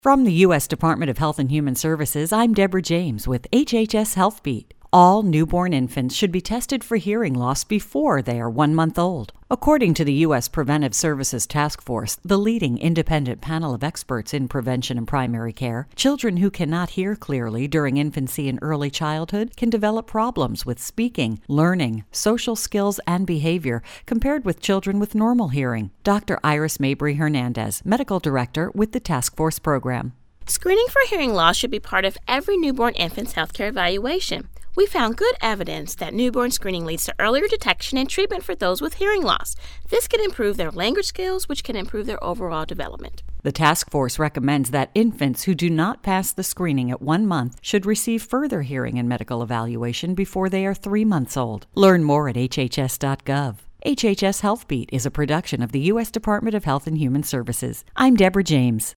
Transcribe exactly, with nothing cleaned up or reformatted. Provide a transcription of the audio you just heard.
From the U S Department of Health and Human Services, I'm Deborah James with H H S Health Beat. All newborn infants should be tested for hearing loss before they are one month old. According to the U S Preventive Services Task Force, the leading independent panel of experts in prevention and primary care, children who cannot hear clearly during infancy and early childhood can develop problems with speaking, learning, social skills, and behavior compared with children with normal hearing. Doctor Iris Mabry Hernandez, Medical Director with the Task Force Program. Screening for hearing loss should be part of every newborn infant's healthcare evaluation. We found good evidence that newborn screening leads to earlier detection and treatment for those with hearing loss. This can improve their language skills, which can improve their overall development. The task force recommends that infants who do not pass the screening at one month should receive further hearing and medical evaluation before they are three months old. Learn more at H H S dot gov. H H S Health Beat is a production of the U S Department of Health and Human Services. I'm Deborah James.